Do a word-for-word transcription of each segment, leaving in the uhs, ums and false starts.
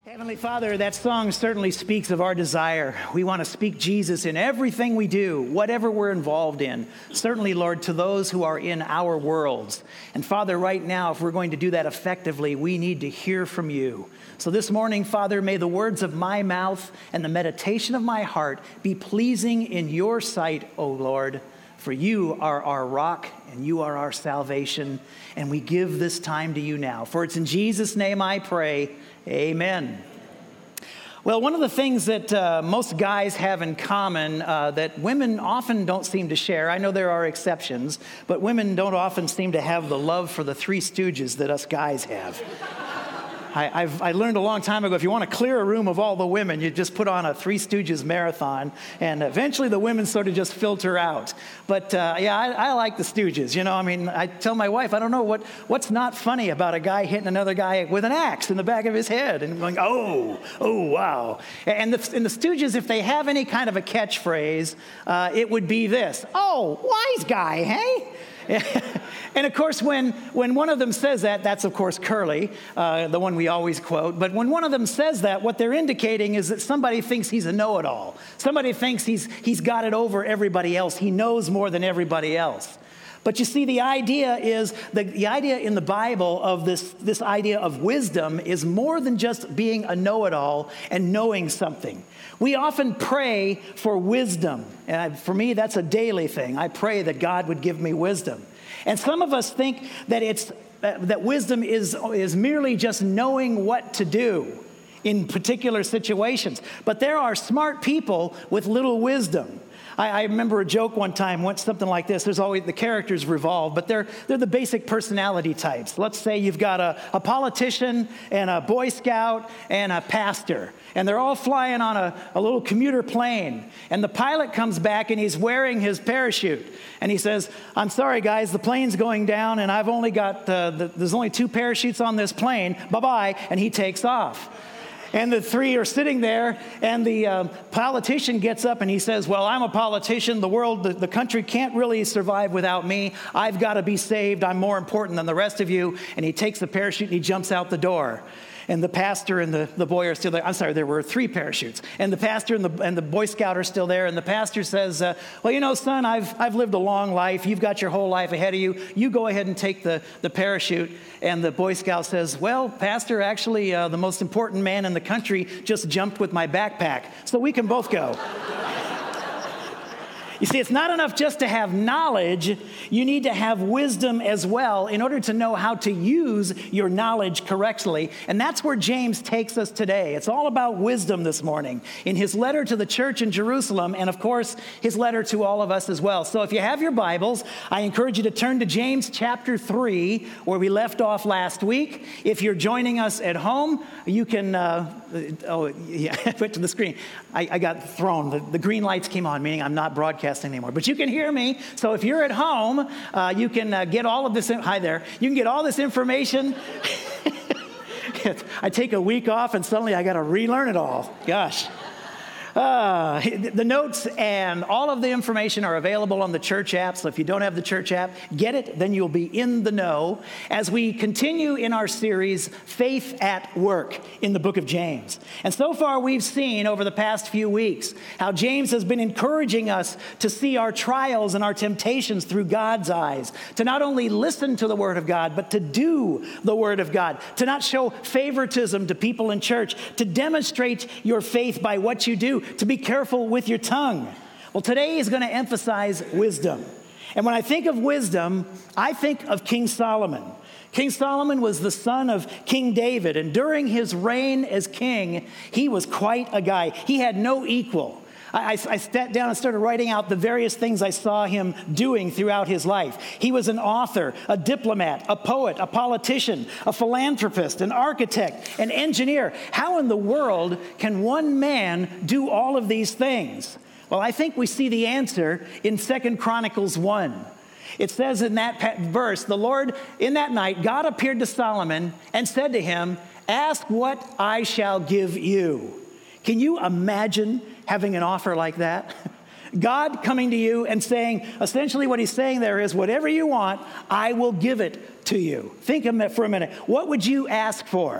Heavenly Father, that song certainly speaks of our desire. We want to speak Jesus in everything we do, whatever we're involved in. Certainly, Lord, to those who are in our worlds. And Father, right now, if we're going to do that effectively, we need to hear from you. So this morning, Father, may the words of my mouth and the meditation of my heart be pleasing in your sight, O Lord. For you are our rock and you are our salvation. And we give this time to you now. For it's in Jesus' name I pray. Amen. Well, one of the things that uh, most guys have in common uh, that women often don't seem to share, I know there are exceptions, but women don't often seem to have the love for the Three Stooges that us guys have. I, I've, I learned a long time ago, if you want to clear a room of all the women, you just put on a Three Stooges marathon, and eventually the women sort of just filter out. But uh, yeah, I, I like the Stooges. You know, I mean, I tell my wife, I don't know what what's not funny about a guy hitting another guy with an axe in the back of his head and going, oh, oh, wow. And the, and the Stooges, if they have any kind of a catchphrase, uh, it would be this: oh, wise guy, hey? And of course, when, when one of them says that, that's of course Curly, uh, the one we always quote. But when one of them says that, what they're indicating is that somebody thinks he's a know-it-all. Somebody thinks he's, he's got it over everybody else. He knows more than everybody else. But you see, the idea is, the, the idea in the Bible of this, this idea of wisdom is more than just being a know-it-all and knowing something. We often pray for wisdom. And I, for me, that's a daily thing. I pray that God would give me wisdom. And some of us think that it's uh, that wisdom is, is merely just knowing what to do in particular situations. But there are smart people with little wisdom. I remember a joke one time, went something like this. There's always, the characters revolve, but they're they're the basic personality types. Let's say you've got a, a politician and a Boy Scout and a pastor, and they're all flying on a, a little commuter plane. And the pilot comes back and he's wearing his parachute. And he says, I'm sorry, guys, the plane's going down, and I've only got, uh, the, there's only two parachutes on this plane. Bye-bye. And he takes off. And the three are sitting there, and the uh, politician gets up and he says, well, I'm a politician. The world, the, the country can't really survive without me. I've got to be saved. I'm more important than the rest of you. And he takes the parachute and he jumps out the door. And the pastor and the, the boy are still there. I'm sorry, there were three parachutes. And the pastor and the, and the Boy Scout are still there. And the pastor says, uh, well, you know, son, I've, I've lived a long life. You've got your whole life ahead of you. You go ahead and take the, the parachute. And the Boy Scout says, well, pastor, actually, uh, the most important man in the country just jumped with my backpack. So we can both go. You see, it's not enough just to have knowledge. You need to have wisdom as well in order to know how to use your knowledge correctly. And that's where James takes us today. It's all about wisdom this morning in his letter to the church in Jerusalem, and of course, his letter to all of us as well. So if you have your Bibles, I encourage you to turn to James chapter three, where we left off last week. If you're joining us at home, you can, uh, oh, yeah, I went to the screen. I, I got thrown. The, the green lights came on, meaning I'm not broadcasting anymore. But you can hear me. So if you're at home, uh, you can uh, get all of this. In- Hi there. You can get all this information. I take a week off and suddenly I got to relearn it all. Gosh. Uh, the notes and all of the information are available on the church app. So if you don't have the church app, get it. Then you'll be in the know as we continue in our series, Faith at Work, in the book of James. And so far we've seen over the past few weeks how James has been encouraging us to see our trials and our temptations through God's eyes, to not only listen to the Word of God, but to do the Word of God, to not show favoritism to people in church, to demonstrate your faith by what you do, to be careful with your tongue. Well, today is going to emphasize wisdom. And when I think of wisdom, I think of King Solomon. King Solomon was the son of King David, and during his reign as king, he was quite a guy. He had no equal. I, I, I sat down and started writing out the various things I saw him doing throughout his life. He was an author, a diplomat, a poet, a politician, a philanthropist, an architect, an engineer. How in the world can one man do all of these things? Well, I think we see the answer in Second Chronicles one. It says in that verse, the Lord, in that night, God appeared to Solomon and said to him, ask what I shall give you. Can you imagine having an offer like that? God coming to you and saying, essentially what he's saying there is, whatever you want, I will give it to you. Think of it for a minute. What would you ask for?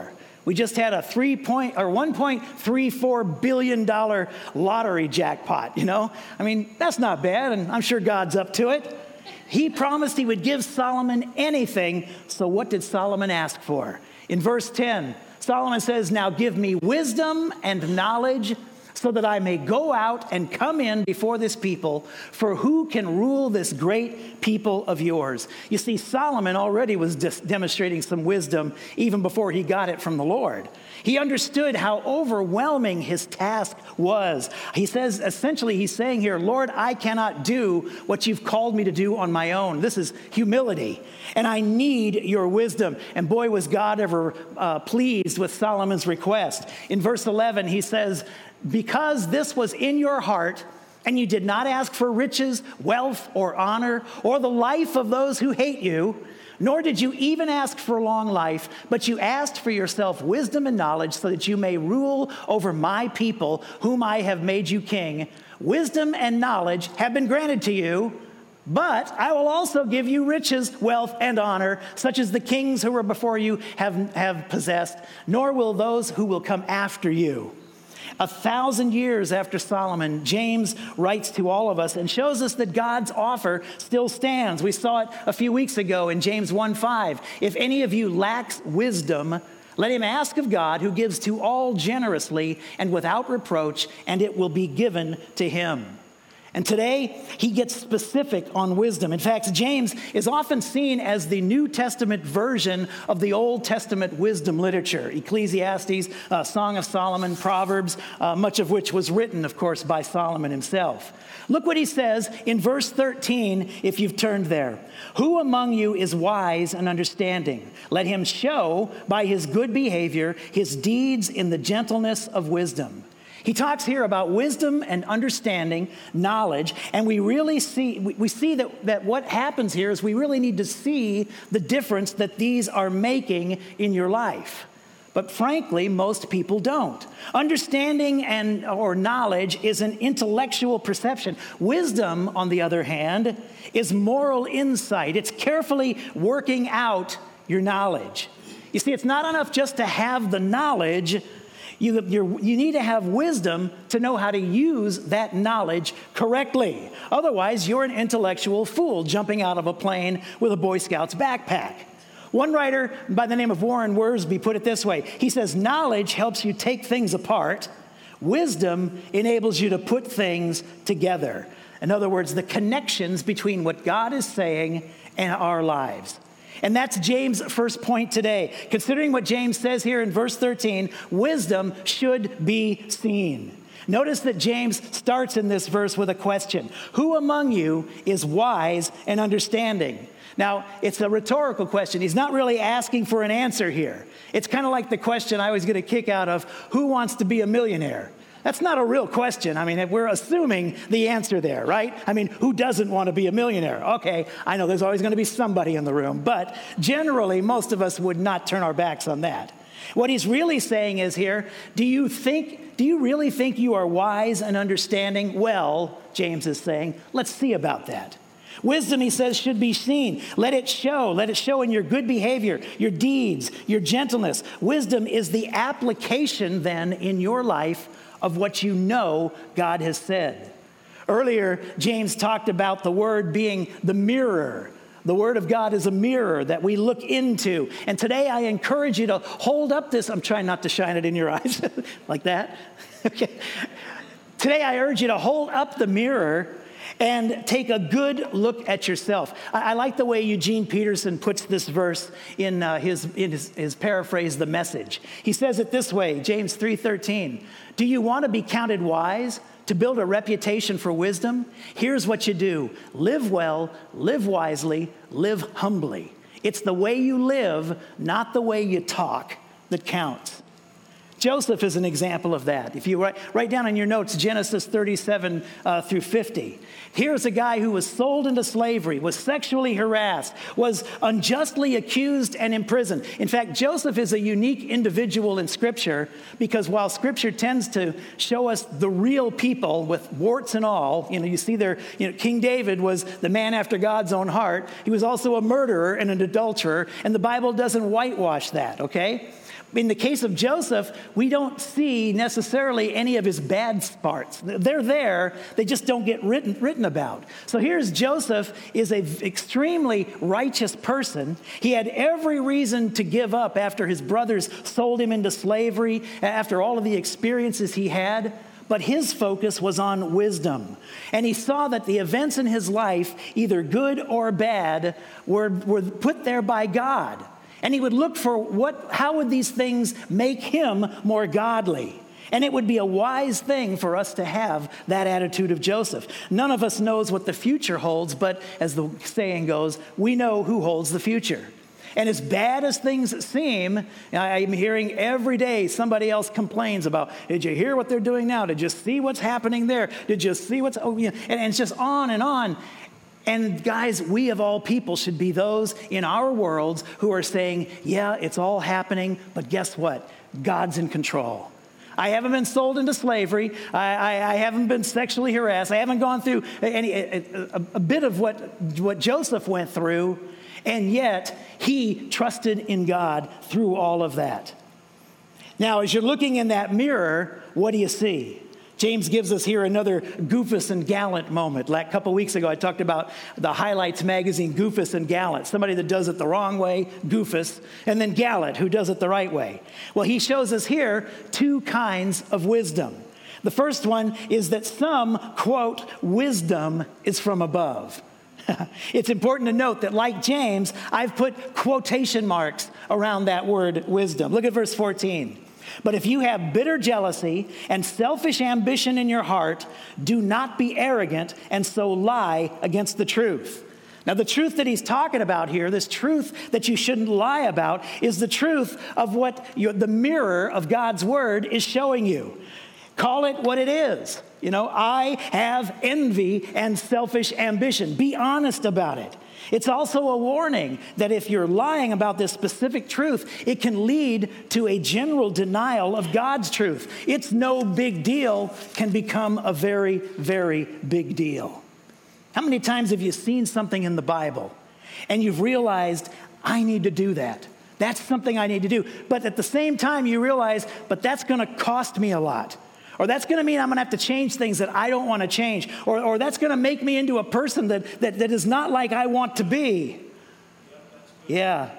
We just had a three point or one point three four billion dollar lottery jackpot, you know? I mean, that's not bad, and I'm sure God's up to it. He promised he would give Solomon anything, so what did Solomon ask for? In verse ten, Solomon says, "Now give me wisdom and knowledge so that I may go out and come in before this people, for who can rule this great people of yours?" You see, Solomon already was dis- demonstrating some wisdom even before he got it from the Lord. He understood how overwhelming his task was. He says, essentially, he's saying here, "Lord, I cannot do what you've called me to do on my own." This is humility, and I need your wisdom. And boy, was God ever uh, pleased with Solomon's request. In verse eleven, he says, "Because this was in your heart, and you did not ask for riches, wealth, or honor, or the life of those who hate you, nor did you even ask for long life, but you asked for yourself wisdom and knowledge so that you may rule over my people, whom I have made you king. Wisdom and knowledge have been granted to you, but I will also give you riches, wealth, and honor, such as the kings who were before you have, have possessed, nor will those who will come after you." A thousand years after Solomon, James writes to all of us and shows us that God's offer still stands. We saw it a few weeks ago in James one five. "If any of you lacks wisdom, let him ask of God, who gives to all generously and without reproach, and it will be given to him." And today, he gets specific on wisdom. In fact, James is often seen as the New Testament version of the Old Testament wisdom literature. Ecclesiastes, uh, Song of Solomon, Proverbs, uh, much of which was written, of course, by Solomon himself. Look what he says in verse thirteen, if you've turned there. "Who among you is wise and understanding? Let him show by his good behavior his deeds in the gentleness of wisdom." He talks here about wisdom and understanding, knowledge, and we really see we see that, that what happens here is we really need to see the difference that these are making in your life. But frankly, most people don't. Understanding and or knowledge is an intellectual perception. Wisdom, on the other hand, is moral insight. It's carefully working out your knowledge. You see, it's not enough just to have the knowledge. You, you're, you need to have wisdom to know how to use that knowledge correctly. Otherwise, you're an intellectual fool jumping out of a plane with a Boy Scout's backpack. One writer by the name of Warren Wiersbe put it this way. He says, "Knowledge helps you take things apart. Wisdom enables you to put things together." In other words, the connections between what God is saying and our lives. And that's James' first point today. Considering what James says here in verse thirteen, wisdom should be seen. Notice that James starts in this verse with a question. Who among you is wise and understanding? Now, it's a rhetorical question. He's not really asking for an answer here. It's kind of like the question I always get a kick out of, who wants to be a millionaire? That's not a real question. I mean, we're assuming the answer there, right? I mean, who doesn't want to be a millionaire? Okay, I know there's always going to be somebody in the room, but generally, most of us would not turn our backs on that. What he's really saying is here, do you think, do you really think you are wise and understanding? Well, James is saying, let's see about that. Wisdom, he says, should be seen. Let it show. Let it show in your good behavior, your deeds, your gentleness. Wisdom is the application then in your life of what you know God has said. Earlier, James talked about the word being the mirror. The word of God is a mirror that we look into. And today I encourage you to hold up this. I'm trying not to shine it in your eyes like that. Okay. Today I urge you to hold up the mirror and take a good look at yourself. I, I like the way Eugene Peterson puts this verse in, uh, his, in his, his paraphrase, The Message. He says it this way, James three thirteen. Do you want to be counted wise, to build a reputation for wisdom? Here's what you do. Live well, live wisely, live humbly. It's the way you live, not the way you talk, that counts. Joseph is an example of that. If you write, write down in your notes Genesis thirty-seven uh, through fifty. Here's a guy who was sold into slavery, was sexually harassed, was unjustly accused and imprisoned. In fact, Joseph is a unique individual in Scripture because while Scripture tends to show us the real people with warts and all, you know, you see there, you know, King David was the man after God's own heart. He was also a murderer and an adulterer, and the Bible doesn't whitewash that, okay? In the case of Joseph, we don't see necessarily any of his bad parts. They're there, they just don't get written, written about. So here's Joseph is an extremely righteous person. He had every reason to give up after his brothers sold him into slavery, after all of the experiences he had. But his focus was on wisdom. And he saw that the events in his life, either good or bad, were, were put there by God. And he would look for what, how would these things make him more godly? And it would be a wise thing for us to have that attitude of Joseph. None of us knows what the future holds, but as the saying goes, we know who holds the future. And as bad as things seem, I'm hearing every day somebody else complains about, did you hear what they're doing now? Did you see what's happening there? Did you see what's, oh, yeah. and, and it's just on and on. And guys, we of all people should be those in our worlds who are saying, yeah, it's all happening, but guess what? God's in control. I haven't been sold into slavery. I, I, I haven't been sexually harassed. I haven't gone through any a, a, a bit of what, what Joseph went through, and yet he trusted in God through all of that. Now, as you're looking in that mirror, what do you see? James gives us here another Goofus and Gallant moment. Like a couple weeks ago, I talked about the Highlights magazine, Goofus and Gallant. Somebody that does it the wrong way, Goofus, and then Gallant, who does it the right way. Well, he shows us here two kinds of wisdom. The first one is that some, quote, wisdom is from above. It's important to note that, like James, I've put quotation marks around that word wisdom. Look at verse fourteen. But if you have bitter jealousy and selfish ambition in your heart, do not be arrogant and so lie against the truth. Now, the truth that he's talking about here, this truth that you shouldn't lie about, is the truth of what you, the mirror of God's word is showing you. Call it what it is. You know, I have envy and selfish ambition. Be honest about it. It's also a warning that if you're lying about this specific truth, it can lead to a general denial of God's truth. It's no big deal can become a very, very big deal. How many times have you seen something in the Bible and you've realized, I need to do that? That's something I need to do. But at the same time, you realize, but that's going to cost me a lot. Or that's going to mean I'm going to have to change things that I don't want to change. Or, or that's going to make me into a person that, that, that is not like I want to be. Yeah.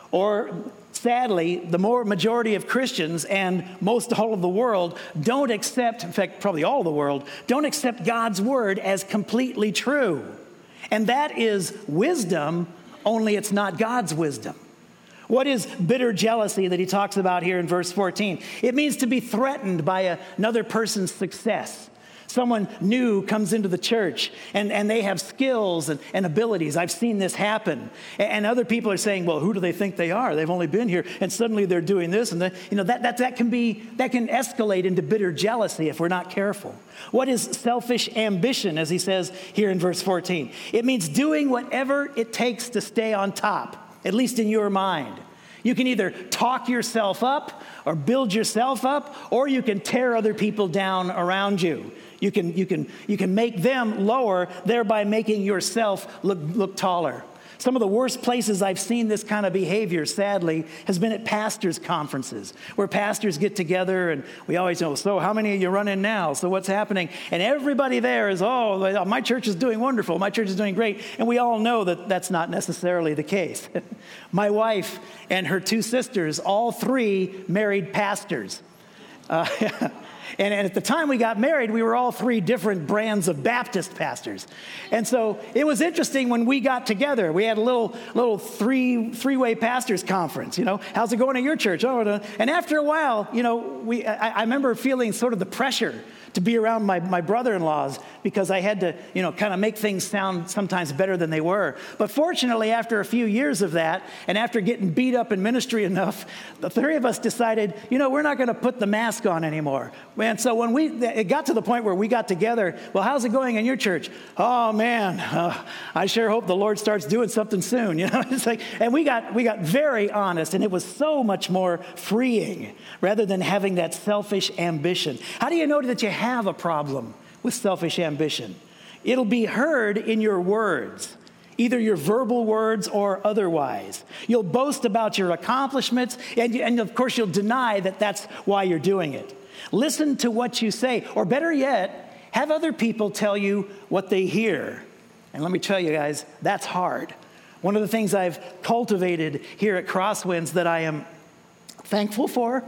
Or sadly, the more majority of Christians and most all of the world don't accept, in fact, probably all of the world, don't accept God's word as completely true. And that is wisdom, only it's not God's wisdom. What is bitter jealousy that he talks about here in verse fourteen? It means to be threatened by a, another person's success. Someone new comes into the church and, and they have skills and, and abilities. I've seen this happen. And, and other people are saying, well, who do they think they are? They've only been here and suddenly they're doing this. And the, you know, that, that, that can be, that can escalate into bitter jealousy if we're not careful. What is selfish ambition, as he says here in verse fourteen? It means doing whatever it takes to stay on top. At least in your mind. You can either talk yourself up or build yourself up, or you can tear other people down around you. You can, you can, you can make them lower, thereby making yourself look, look taller. Some of the worst places I've seen this kind of behavior, sadly, has been at pastors' conferences, where pastors get together and we always know, so how many of you running now? So what's happening? And everybody there is, oh, my church is doing wonderful. My church is doing great. And we all know that that's not necessarily the case. My wife and her two sisters, all three married pastors. Uh, And, and at the time we got married, we were all three different brands of Baptist pastors. And so it was interesting when we got together. We had a little little three, three-way pastors conference, you know. How's it going at your church? Oh, and after a while, you know, we I, I remember feeling sort of the pressure to be around my, my brother-in-laws because I had to, you know, kind of make things sound sometimes better than they were. But fortunately, after a few years of that, and after getting beat up in ministry enough, the three of us decided, you know, we're not going to put the mask on anymore. And so when we, it got to the point where we got together, well, how's it going in your church? Oh, man, uh, I sure hope the Lord starts doing something soon. You know, it's like, and we got, we got very honest, and it was so much more freeing rather than having that selfish ambition. How do you know that you have a problem with selfish ambition? It'll be heard in your words. either your verbal words or otherwise. You'll boast about your accomplishments, and, and of course, you'll deny that that's why you're doing it. Listen to what you say, or better yet, have other people tell you what they hear. And let me tell you guys, that's hard. One of the things I've cultivated here at Crosswinds that I am thankful for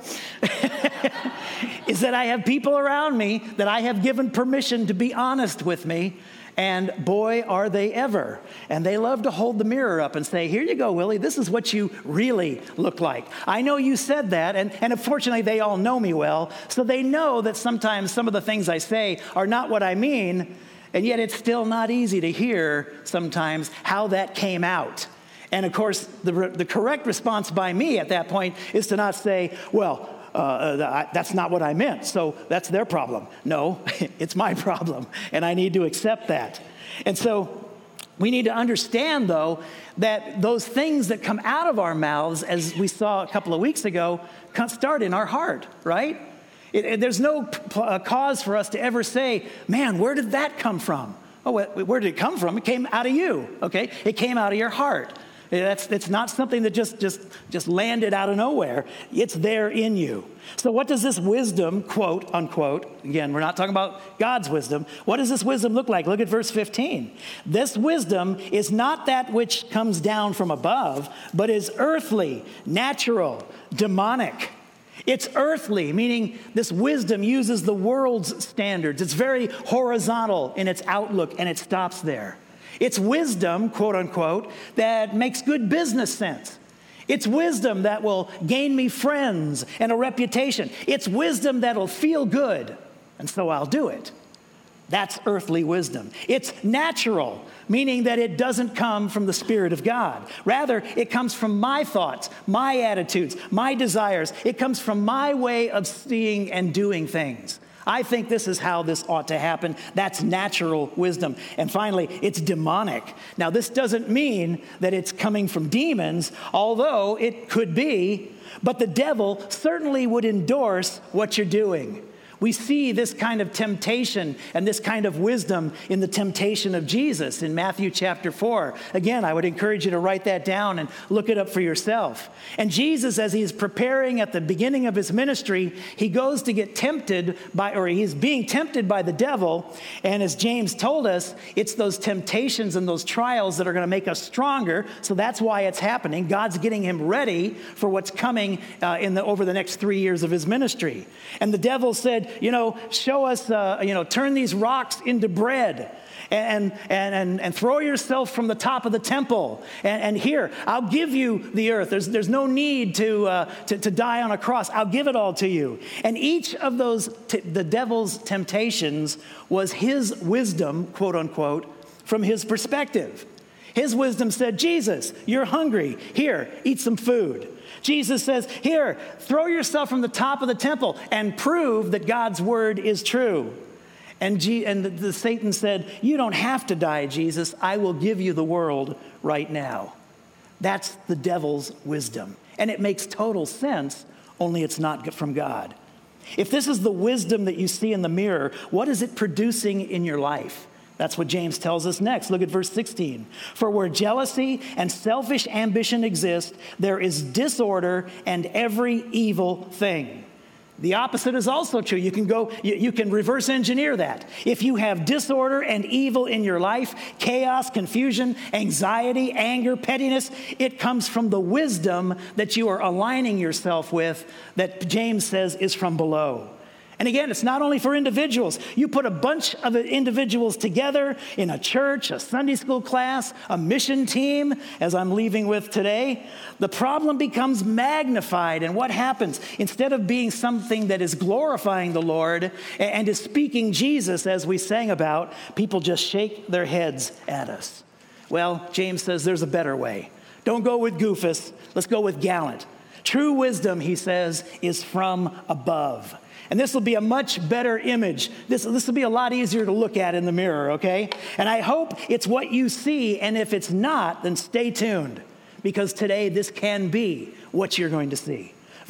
is that I have people around me that I have given permission to be honest with me. And boy, are they ever. And they love to hold the mirror up and say, here you go, Willie, this is what you really look like. I know you said that, and, and unfortunately, they all know me well, so they know that sometimes some of the things I say are not what I mean, and yet it's still not easy to hear sometimes how that came out. And of course, the, the correct response by me at that point is to not say, well, Uh, that's not what I meant, so that's their problem. No, it's my problem, and I need to accept that. And so we need to understand, though, that those things that come out of our mouths, as we saw a couple of weeks ago, start in our heart, right? It, it, there's no p- uh, cause for us to ever say, man, where did that come from? Oh, where did it come from? It came out of you, okay? It came out of your heart. That's, that's not something that just, just, just landed out of nowhere. It's there in you. So what does this wisdom, quote, unquote, again, we're not talking about God's wisdom. What does this wisdom look like? Look at verse fifteen. This wisdom is not that which comes down from above, but is earthly, natural, demonic. It's earthly, meaning this wisdom uses the world's standards. It's very horizontal in its outlook, and it stops there. It's wisdom, quote unquote, that makes good business sense. It's wisdom that will gain me friends and a reputation. It's wisdom that'll feel good, and so I'll do it. That's earthly wisdom. It's natural, meaning that it doesn't come from the Spirit of God. Rather, it comes from my thoughts, my attitudes, my desires. It comes from my way of seeing and doing things. I think this is how this ought to happen. That's natural wisdom. And finally, it's demonic. Now, this doesn't mean that it's coming from demons, although it could be, but the devil certainly would endorse what you're doing. We see this kind of temptation and this kind of wisdom in the temptation of Jesus in Matthew chapter four. Again, I would encourage you to write that down and look it up for yourself. And Jesus, as he's preparing at the beginning of his ministry, he goes to get tempted by, or he's being tempted by the devil. And as James told us, it's those temptations and those trials that are going to make us stronger. So that's why it's happening. God's getting him ready for what's coming uh, in the over the next three years of his ministry. And the devil said, you know, show us, uh, you know, turn these rocks into bread and, and, and, and throw yourself from the top of the temple. And, and here, I'll give you the earth. There's, there's no need to, uh, to, to die on a cross. I'll give it all to you. And each of those, t- the devil's temptations was his wisdom, quote unquote, from his perspective. His wisdom said, Jesus, you're hungry. Here, eat some food. Jesus says, here, throw yourself from the top of the temple and prove that God's word is true. And, G- and the, the Satan said, you don't have to die, Jesus. I will give you the world right now. That's the devil's wisdom. And it makes total sense, only it's not from God. If this is the wisdom that you see in the mirror, what is it producing in your life? That's what James tells us next. Look at verse sixteen. For where jealousy and selfish ambition exist, there is disorder and every evil thing. The opposite is also true. You can go, you, you can reverse engineer that. If you have disorder and evil in your life, chaos, confusion, anxiety, anger, pettiness, it comes from the wisdom that you are aligning yourself with that James says is from below. And again, it's not only for individuals. You put a bunch of individuals together in a church, a Sunday school class, a mission team, as I'm leaving with today, the problem becomes magnified. And what happens? Instead of being something that is glorifying the Lord and is speaking Jesus, as we sang about, people just shake their heads at us. Well, James says there's a better way. Don't go with goofus. Let's go with gallant. True wisdom, he says, is from above. And this will be a much better image. This, this will be a lot easier to look at in the mirror, okay? And I hope it's what you see, and if it's not, then stay tuned, because today this can be what you're going to see.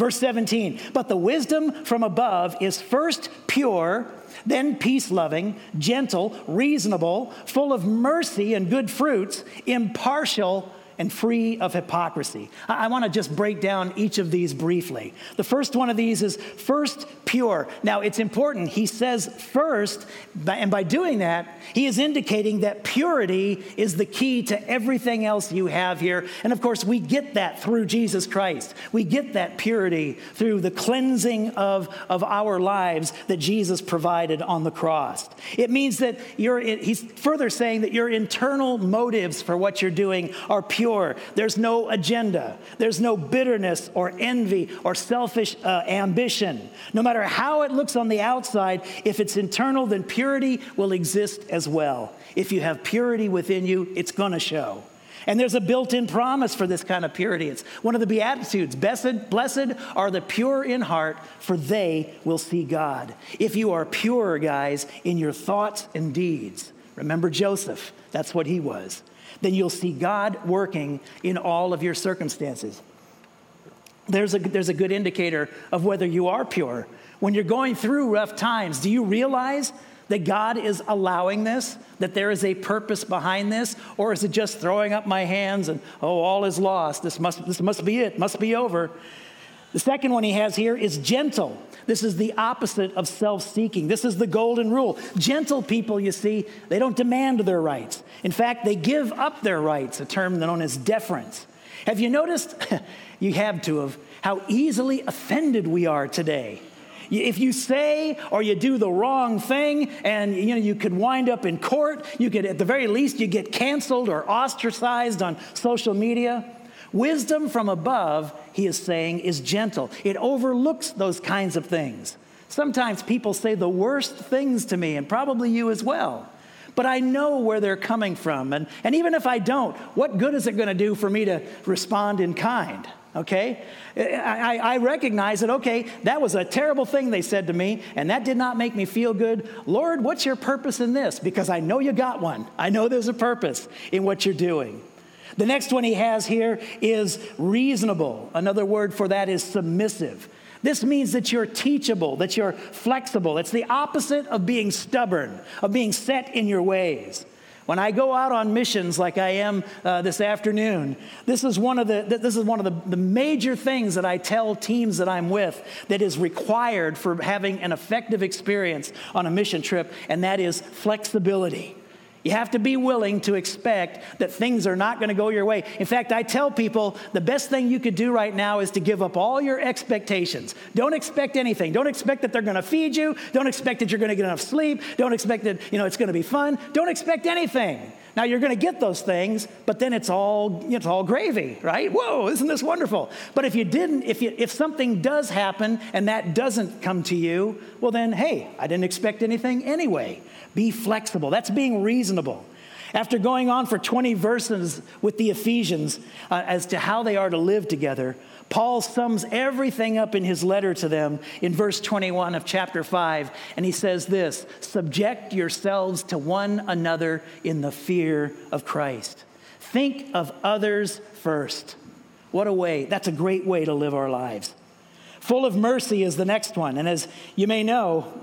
Verse seventeen, but the wisdom from above is first pure, then peace-loving, gentle, reasonable, full of mercy and good fruits, impartial, and free of hypocrisy. I, I want to just break down each of these briefly. The first one of these is first pure. Now, it's important. He says first, and by doing that, he is indicating that purity is the key to everything else you have here. And of course, we get that through Jesus Christ. We get that purity through the cleansing of, of our lives that Jesus provided on the cross. It means that you're, he's further saying that your internal motives for what you're doing are pure. There's no agenda. There's no bitterness or envy or selfish uh, ambition. No matter how it looks on the outside, if it's internal, then purity will exist as well. If you have purity within you, it's going to show. And there's a built-in promise for this kind of purity. It's one of the Beatitudes. Blessed, blessed are the pure in heart, for they will see God. If you are pure, guys, in your thoughts and deeds, remember Joseph, that's what he was, then you'll see God working in all of your circumstances. There's a, there's a good indicator of whether you are pure. When you're going through rough times, do you realize that God is allowing this, that there is a purpose behind this? Or is it just throwing up my hands and, oh, all is lost. This must, this must be it, must be over. The second one he has here is gentle. This is the opposite of self-seeking. This is the golden rule. Gentle people, you see, they don't demand their rights. In fact, they give up their rights, a term known as deference. Have you noticed, you have to have, how easily offended we are today? If you say or you do the wrong thing, and you know you could wind up in court, you could, at the very least, you get canceled or ostracized on social media. Wisdom from above, he is saying, is gentle. It overlooks those kinds of things. Sometimes people say the worst things to me, and probably you as well. But I know where they're coming from. And, and even if I don't, what good is it going to do for me to respond in kind? Okay? I, I recognize that, okay, that was a terrible thing they said to me, and that did not make me feel good. Lord, what's your purpose in this? Because I know you got one. I know there's a purpose in what you're doing. The next one he has here is reasonable. Another word for that is submissive. This means that you're teachable, that you're flexible. It's the opposite of being stubborn, of being set in your ways. When I go out on missions like I am uh, this afternoon, this is one of the this is one of the, the major things that I tell teams that I'm with that is required for having an effective experience on a mission trip, and that is flexibility. You have to be willing to expect that things are not going to go your way. In fact, I tell people the best thing you could do right now is to give up all your expectations. Don't expect anything. Don't expect that they're going to feed you. Don't expect that you're going to get enough sleep. Don't expect that, you know, it's going to be fun. Don't expect anything. Now, you're going to get those things, but then it's all, it's all gravy, right? Whoa, isn't this wonderful? But if you didn't, if you, if something does happen and that doesn't come to you, well then, hey, I didn't expect anything anyway. Be flexible. That's being reasonable. After going on for twenty verses with the Ephesians uh, as to how they are to live together, Paul sums everything up in his letter to them in verse twenty-one of chapter five, and he says this: subject yourselves to one another in the fear of Christ. Think of others first. What a way. That's a great way to live our lives. Full of mercy is the next one, and as you may know,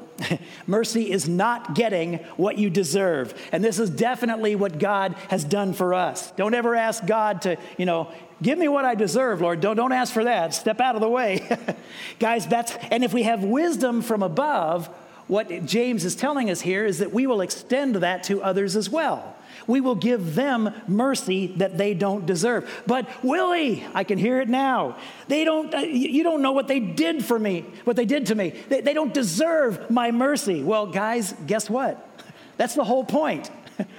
mercy is not getting what you deserve. And this is definitely what God has done for us. Don't ever ask God to, you know, give me what I deserve, Lord. Don't, don't ask for that. Step out of the way. Guys, that's, and if we have wisdom from above, what James is telling us here is that we will extend that to others as well. We will give them mercy that they don't deserve. But Willie, I can hear it now. They don't, uh, you don't know what they did for me, what they did to me. They, they don't deserve my mercy. Well, guys, guess what? That's the whole point.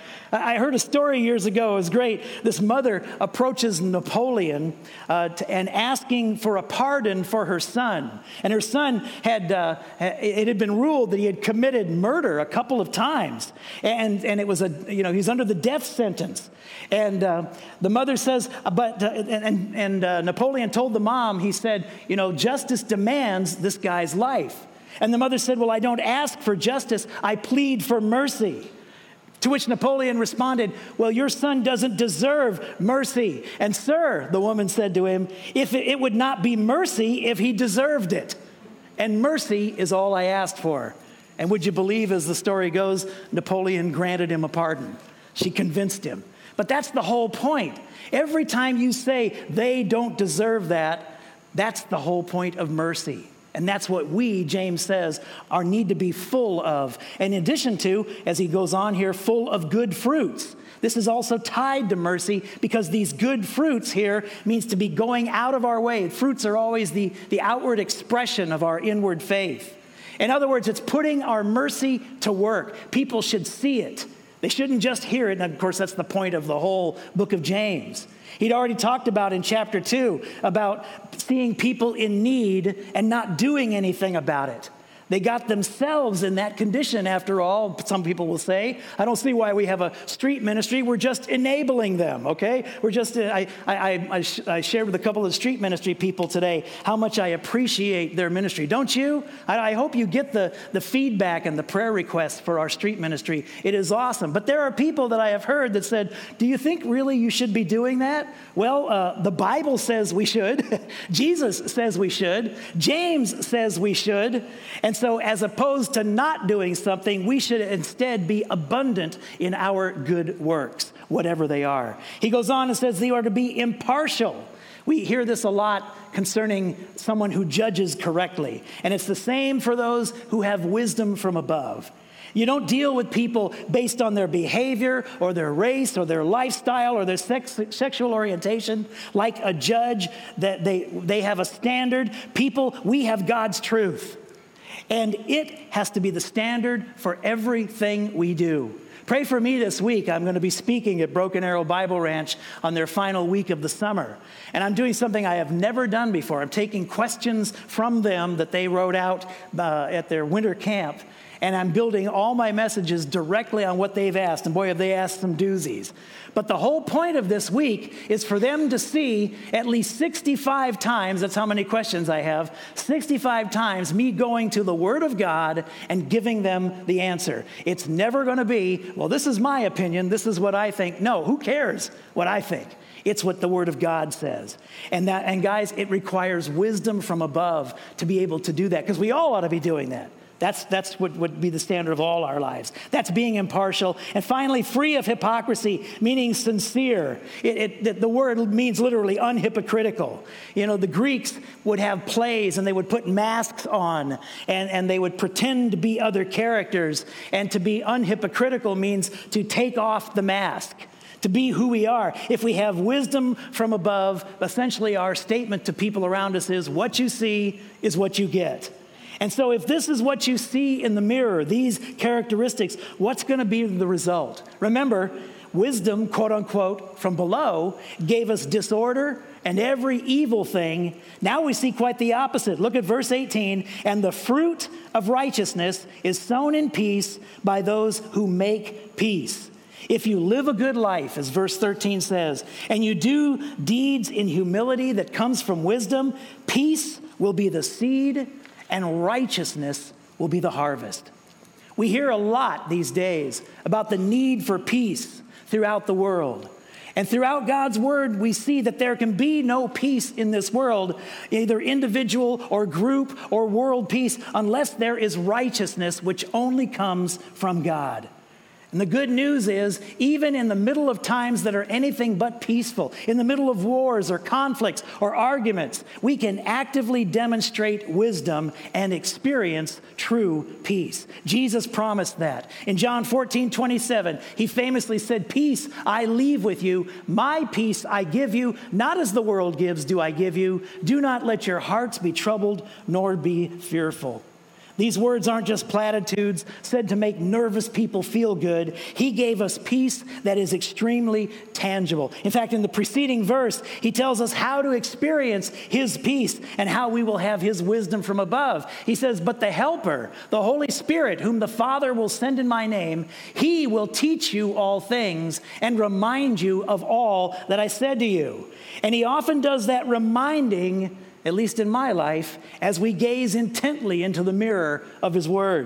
I heard a story years ago. It was great. This mother approaches Napoleon uh, to, and asking for a pardon for her son. And her son had, uh, it had been ruled that he had committed murder a couple of times. And, and it was a, you know, he's under the death sentence. And uh, the mother says, but, uh, and, and uh, Napoleon told the mom, he said, you know, justice demands this guy's life. And the mother said, well, I don't ask for justice. I plead for mercy. To which Napoleon responded, well, your son doesn't deserve mercy. And sir, the woman said to him, if it, it would not be mercy if he deserved it. And mercy is all I asked for. And would you believe, as the story goes, Napoleon granted him a pardon. She convinced him. But that's the whole point. Every time you say they don't deserve that, that's the whole point of mercy. And that's what we, James says, are need to be full of. And in addition to, as he goes on here, full of good fruits. This is also tied to mercy because these good fruits here means to be going out of our way. Fruits are always the, the outward expression of our inward faith. In other words, it's putting our mercy to work. People should see it. They shouldn't just hear it. And of course, that's the point of the whole book of James. He'd already talked about in chapter two about seeing people in need and not doing anything about it. They got themselves in that condition, after all, some people will say. I don't see why we have a street ministry. We're just enabling them, okay? We're just, I, I, I, I shared with a couple of street ministry people today how much I appreciate their ministry. Don't you? I, I hope you get the, the feedback and the prayer requests for our street ministry. It is awesome. But there are people that I have heard that said, do you think really you should be doing that? Well, uh, the Bible says we should. Jesus says we should. James says we should. And so as opposed to not doing something, we should instead be abundant in our good works, whatever they are. He goes on and says they are to be impartial. We hear this a lot concerning someone who judges correctly. And it's the same for those who have wisdom from above. You don't deal with people based on their behavior or their race or their lifestyle or their sex, sexual orientation like a judge, that they, they have a standard. People, we have God's truth. And it has to be the standard for everything we do. Pray for me this week. I'm going to be speaking at Broken Arrow Bible Ranch on their final week of the summer. And I'm doing something I have never done before. I'm taking questions from them that they wrote out uh, at their winter camp. And I'm building all my messages directly on what they've asked. And boy, have they asked some doozies. But the whole point of this week is for them to see at least sixty-five times, that's how many questions I have, sixty-five times me going to the Word of God and giving them the answer. It's never going to be, well, this is my opinion, this is what I think. No, who cares what I think? It's what the Word of God says. And that, and guys, it requires wisdom from above to be able to do that, because we all ought to be doing that. That's, that's what would be the standard of all our lives. That's being impartial. And finally, free of hypocrisy, meaning sincere. It, it, the word means literally unhypocritical. You know, the Greeks would have plays and they would put masks on and, and they would pretend to be other characters. And to be unhypocritical means to take off the mask, to be who we are. If we have wisdom from above, essentially our statement to people around us is, what you see is what you get. And so if this is what you see in the mirror, these characteristics, what's going to be the result? Remember, wisdom, quote unquote, from below gave us disorder and every evil thing. Now we see quite the opposite. Look at verse eighteen. And the fruit of righteousness is sown in peace by those who make peace. If you live a good life, as verse thirteen says, and you do deeds in humility that comes from wisdom, peace will be the seed and righteousness will be the harvest. We hear a lot these days about the need for peace throughout the world. And throughout God's word, we see that there can be no peace in this world, either individual or group or world peace, unless there is righteousness, which only comes from God. And the good news is, even in the middle of times that are anything but peaceful, in the middle of wars or conflicts or arguments, we can actively demonstrate wisdom and experience true peace. Jesus promised that. In John fourteen twenty-seven, he famously said, peace I leave with you, my peace I give you, not as the world gives do I give you. Do not let your hearts be troubled, nor be fearful. These words aren't just platitudes said to make nervous people feel good. He gave us peace that is extremely tangible. In fact, in the preceding verse, he tells us how to experience his peace and how we will have his wisdom from above. He says, but the Helper, the Holy Spirit, whom the Father will send in my name, he will teach you all things and remind you of all that I said to you. And he often does that reminding, at least in my life, as we gaze intently into the mirror of his word.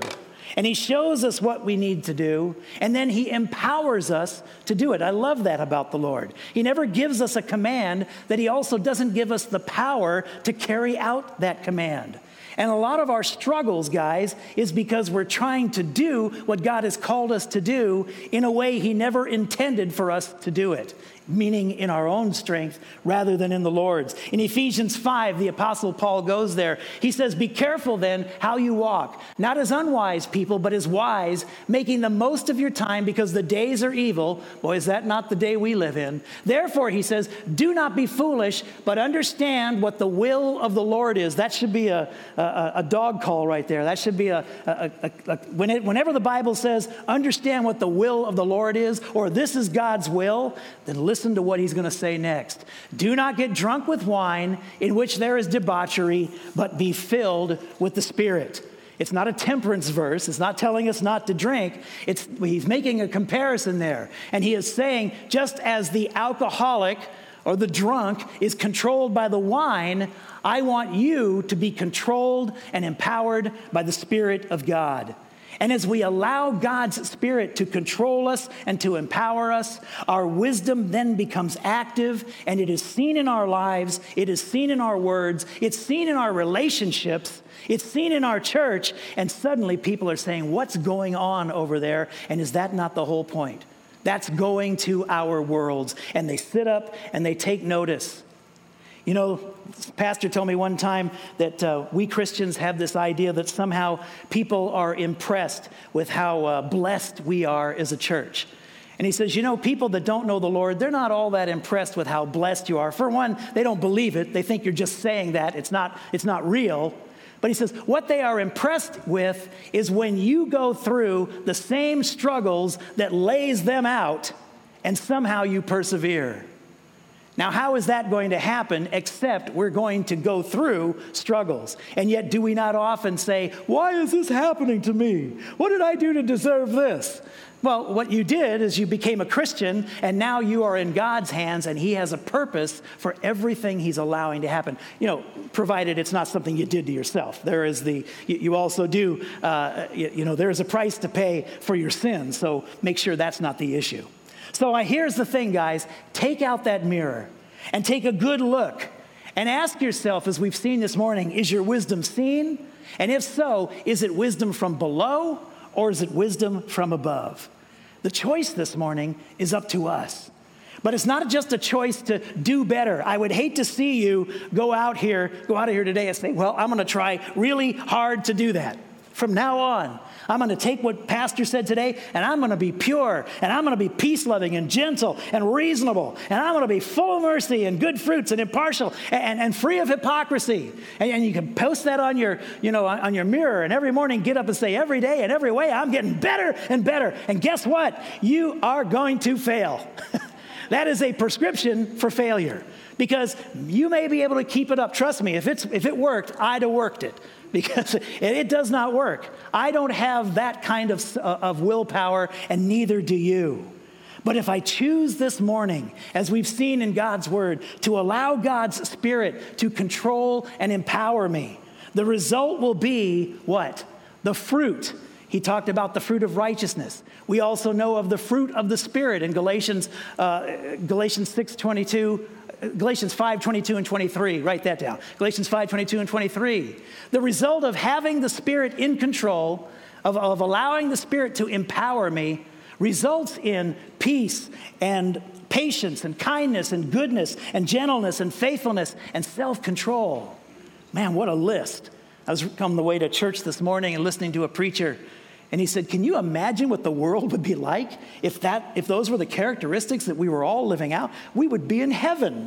And he shows us what we need to do, and then he empowers us to do it. I love that about the Lord. He never gives us a command that he also doesn't give us the power to carry out that command. And a lot of our struggles, guys, is because we're trying to do what God has called us to do in a way he never intended for us to do it, meaning in our own strength rather than in the Lord's. In Ephesians five, the Apostle Paul goes there. He says, be careful then how you walk, not as unwise people, but as wise, making the most of your time because the days are evil. Boy, is that not the day we live in? Therefore, he says, do not be foolish, but understand what the will of the Lord is. That should be a, a, a dog call right there. That should be a, a, a, a when it, whenever the Bible says, understand what the will of the Lord is, or this is God's will, then listen Listen to what he's going to say next. Do not get drunk with wine in which there is debauchery, but be filled with the Spirit. It's not a temperance verse. It's not telling us not to drink. It's, he's making a comparison there. And he is saying, just as the alcoholic or the drunk is controlled by the wine, I want you to be controlled and empowered by the Spirit of God. And as we allow God's Spirit to control us and to empower us, our wisdom then becomes active, and it is seen in our lives, it is seen in our words, it's seen in our relationships, it's seen in our church, and suddenly people are saying, what's going on over there? And is that not the whole point? That's going to our worlds, and they sit up and they take notice. You know, pastor told me one time that uh, we Christians have this idea that somehow people are impressed with how uh, blessed we are as a church. And he says, you know, people that don't know the Lord, they're not all that impressed with how blessed you are. For one, they don't believe it. They think you're just saying that. It's not, it's not real. But he says, what they are impressed with is when you go through the same struggles that lays them out, and somehow you persevere. Now, how is that going to happen except we're going to go through struggles? And yet, do we not often say, why is this happening to me? What did I do to deserve this? Well, what you did is you became a Christian, and now you are in God's hands, and he has a purpose for everything he's allowing to happen. You know, provided it's not something you did to yourself. There is the, you, you also do, uh, you, you know, there is a price to pay for your sins, so make sure that's not the issue. So uh, here's the thing, guys. Take out that mirror and take a good look and ask yourself, as we've seen this morning, is your wisdom seen? And if so, is it wisdom from below or is it wisdom from above? The choice this morning is up to us. But it's not just a choice to do better. I would hate to see you go out here, go out of here today and say, well, I'm going to try really hard to do that. From now on, I'm going to take what Pastor said today, and I'm going to be pure, and I'm going to be peace-loving and gentle and reasonable, and I'm going to be full of mercy and good fruits and impartial and, and free of hypocrisy. And, and you can post that on your, you know, on your mirror, and every morning get up and say, every day and every way, I'm getting better and better. And guess what? You are going to fail. That is a prescription for failure, because you may be able to keep it up. Trust me, if it's if it worked, I'd have worked it. Because it does not work. I don't have that kind of, uh, of willpower, and neither do you. But if I choose this morning, as we've seen in God's word, to allow God's Spirit to control and empower me, the result will be what? The fruit. He talked about the fruit of righteousness. We also know of the fruit of the Spirit in Galatians, uh, Galatians six twenty-two. Galatians five twenty-two and twenty-three. Write that down. Galatians five twenty-two and twenty-three. The result of having the Spirit in control, of, of allowing the Spirit to empower me, results in peace and patience and kindness and goodness and gentleness and faithfulness and self-control. Man, what a list. I was on the way to church this morning and listening to a preacher, and he said, can you imagine what the world would be like if that, if those were the characteristics that we were all living out? We would be in heaven.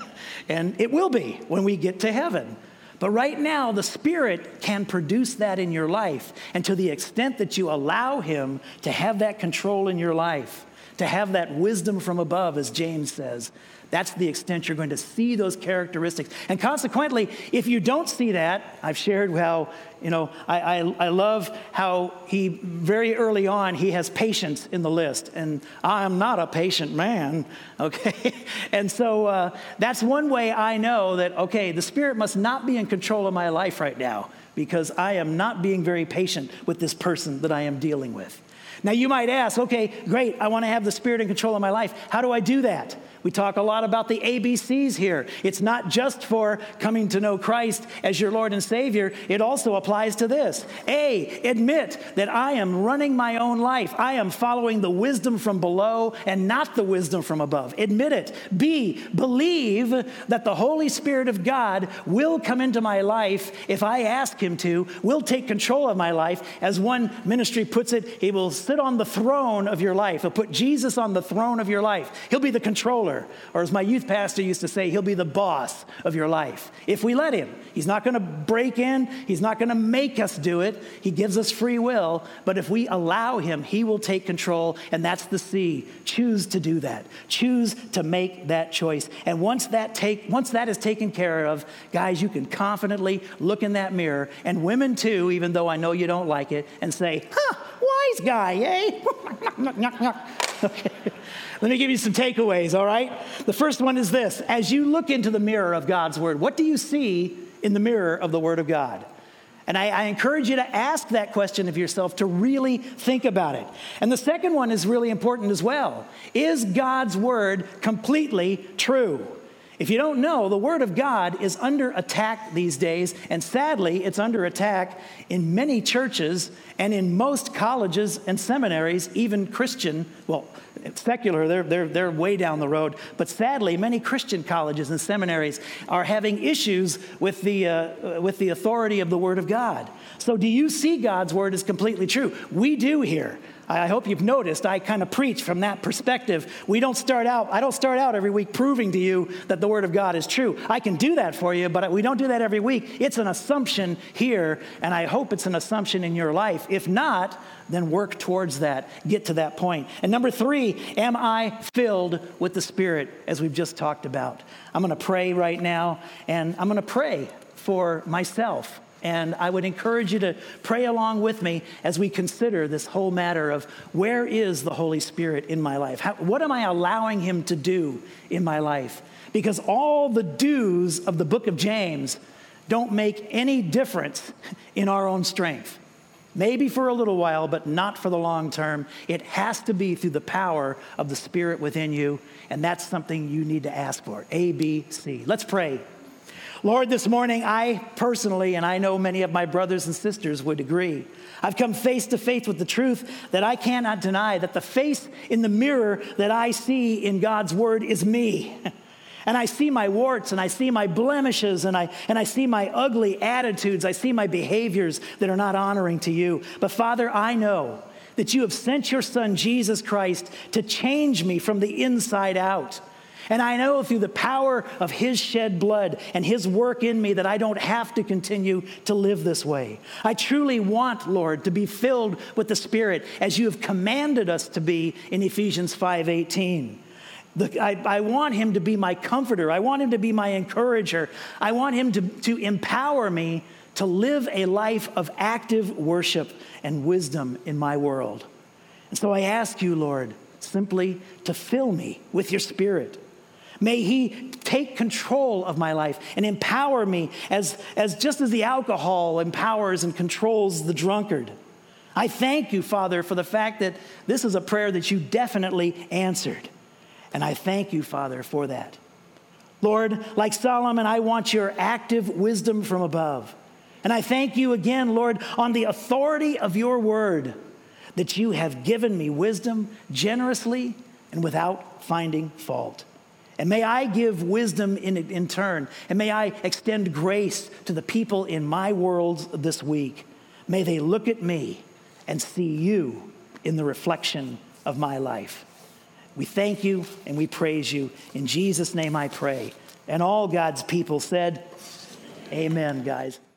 And it will be when we get to heaven. But right now, the Spirit can produce that in your life. And to the extent that you allow him to have that control in your life, to have that wisdom from above, as James says. That's the extent you're going to see those characteristics. And consequently, if you don't see that, I've shared how, you know, I, I, I love how he, very early on, he has patience in the list. And I'm not a patient man, okay? And so uh, that's one way I know that, okay, the Spirit must not be in control of my life right now, because I am not being very patient with this person that I am dealing with. Now, you might ask, okay, great, I want to have the Spirit in control of my life. How do I do that? We talk a lot about the A B Cs here. It's not just for coming to know Christ as your Lord and Savior. It also applies to this. A, admit that I am running my own life. I am following the wisdom from below and not the wisdom from above. Admit it. B, believe that the Holy Spirit of God will come into my life if I ask him to, will take control of my life. As one ministry puts it, he will sit on the throne of your life. He'll put Jesus on the throne of your life. He'll be the controller. Or as my youth pastor used to say, he'll be the boss of your life. If we let him, he's not going to break in. He's not going to make us do it. He gives us free will. But if we allow him, he will take control. And that's the C. Choose to do that. Choose to make that choice. And once that take, once that is taken care of, guys, you can confidently look in that mirror, and women too, even though I know you don't like it, and say, huh, wise guy, eh? Okay. Let me give you some takeaways, all right? The first one is this. As you look into the mirror of God's Word, what do you see in the mirror of the Word of God? And I, I encourage you to ask that question of yourself, to really think about it. And the second one is really important as well. Is God's Word completely true? If you don't know, the Word of God is under attack these days, and sadly, it's under attack in many churches and in most colleges and seminaries, even Christian, well, secular, they're, they're, they're way down the road, but sadly, many Christian colleges and seminaries are having issues with the, uh, with the authority of the Word of God. So do you see God's Word as completely true? We do here. I hope you've noticed I kind of preach from that perspective. We don't start out, I don't start out every week proving to you that the Word of God is true. I can do that for you, but we don't do that every week. It's an assumption here, and I hope it's an assumption in your life. If not, then work towards that. Get to that point. And number three, am I filled with the Spirit, as we've just talked about? I'm going to pray right now, and I'm going to pray for myself. And I would encourage you to pray along with me as we consider this whole matter of where is the Holy Spirit in my life? How, what am I allowing him to do in my life? Because all the do's of the book of James don't make any difference in our own strength. Maybe for a little while, but not for the long term. It has to be through the power of the Spirit within you, and that's something you need to ask for. A, B, C. Let's pray. Lord, this morning, I personally, and I know many of my brothers and sisters would agree, I've come face to face with the truth that I cannot deny, that the face in the mirror that I see in God's Word is me. And I see my warts, and I see my blemishes, and I, and I see my ugly attitudes. I see my behaviors that are not honoring to you. But Father, I know that you have sent your Son, Jesus Christ, to change me from the inside out. And I know through the power of his shed blood and his work in me that I don't have to continue to live this way. I truly want, Lord, to be filled with the Spirit as you have commanded us to be in Ephesians five eighteen. The, I, I want him to be my comforter. I want him to be my encourager. I want him to, to empower me to live a life of active worship and wisdom in my world. And so I ask you, Lord, simply to fill me with your Spirit. May he take control of my life and empower me as, as just as the alcohol empowers and controls the drunkard. I thank you, Father, for the fact that this is a prayer that you definitely answered. And I thank you, Father, for that. Lord, like Solomon, I want your active wisdom from above. And I thank you again, Lord, on the authority of your word, that you have given me wisdom generously and without finding fault. And may I give wisdom in, in turn, and may I extend grace to the people in my world this week. May they look at me and see you in the reflection of my life. We thank you and we praise you. In Jesus' name I pray. And all God's people said, amen, guys.